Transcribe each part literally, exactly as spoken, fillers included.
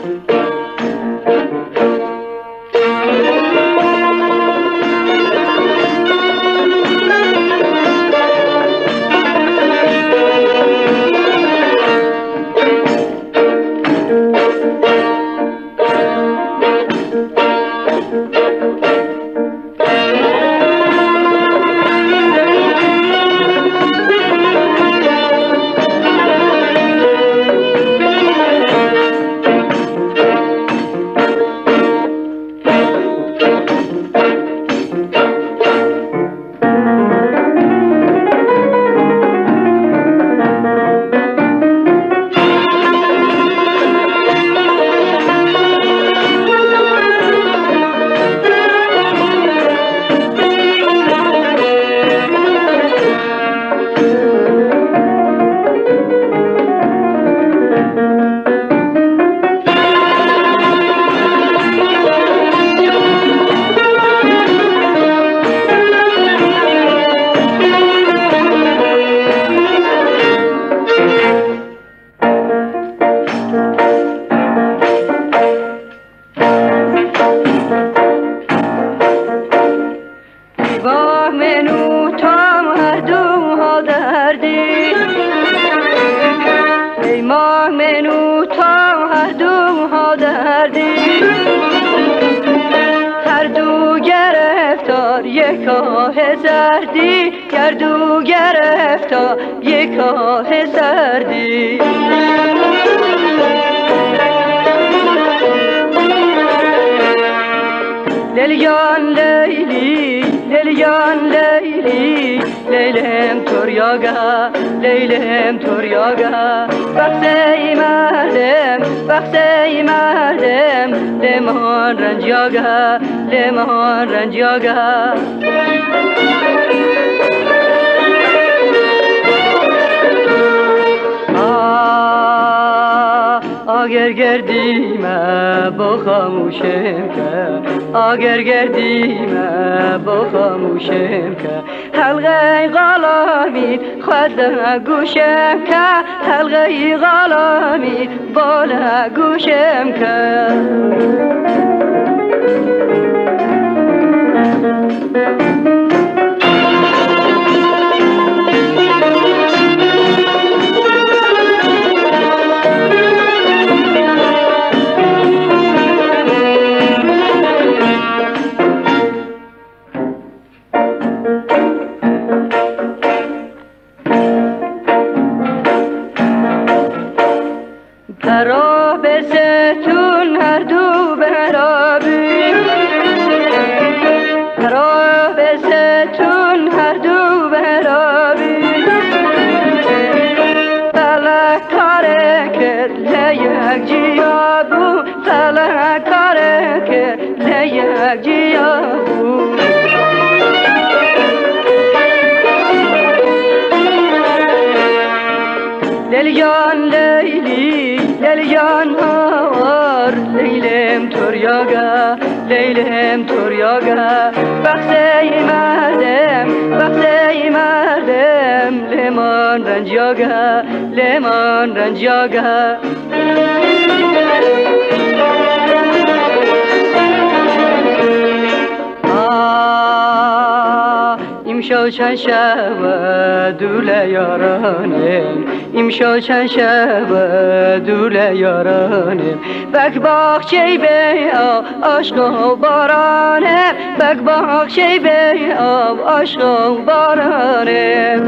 کاه سردی گردو گرفتا یک کاه سردی لیلیان لیلی لیلیان لیلی لیلم توریاگا لیلم توریاگا بخشی مردم بخشی مردم لمان رنجیاگا لمان رنجیاگا اگر گردیم با خاموشم که اگر گردیم با خاموشم که حلقه غلامی خود گوشم که حلقه غلامی بالا گوشم که براب ستون هر دو برابی براب ستون هر دو برابی فلک کاره که لیک جیابو فلک کاره که لیک جیابو لیلیان لیلی لیلیان هوار لیلم توریاگا لیلم توریاگا بخشی مردم بخشی مردم لمان رنجیاگا لمان رنجیاگا امشو چند شب دوله یارانم امشو چند شب دوله یارانم بک باغچه به آب عشق و بارانم بک باغچه به آب عشق و بارانم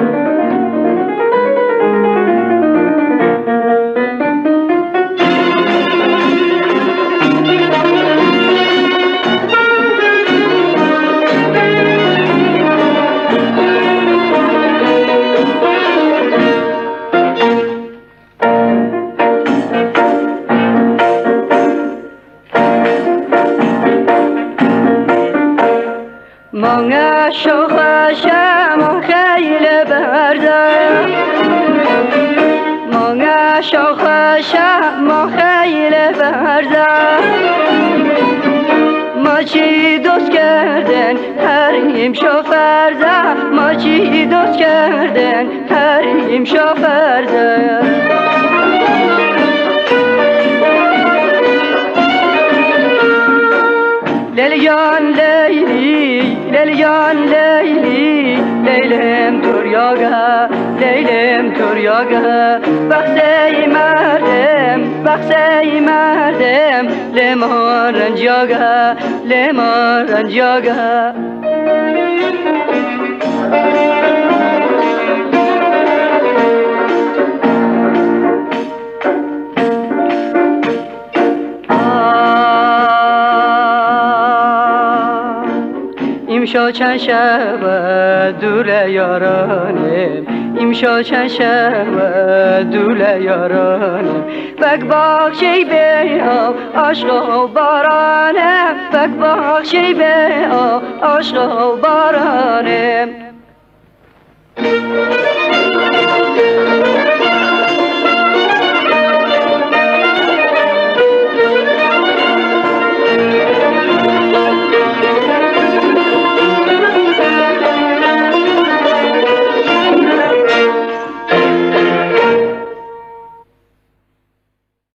många tjockar kämmar skejle bärdar många tjockar kämmar skejle bärdar maçı dost kerdin her im şoförde maçı dost kerdin her im şoförde لیلیان لیلی لیلیان لیلی لیلم توریاگه لیلم توریاگه بخشی مردم بخشی مردم لیمان رنجیاگه لیمان رنجیاگه امشا چند شب دور یارانم امشا چند شب دور یارانم بک بخشی به عشق و بارانم بک بخشی به عشق و بارانم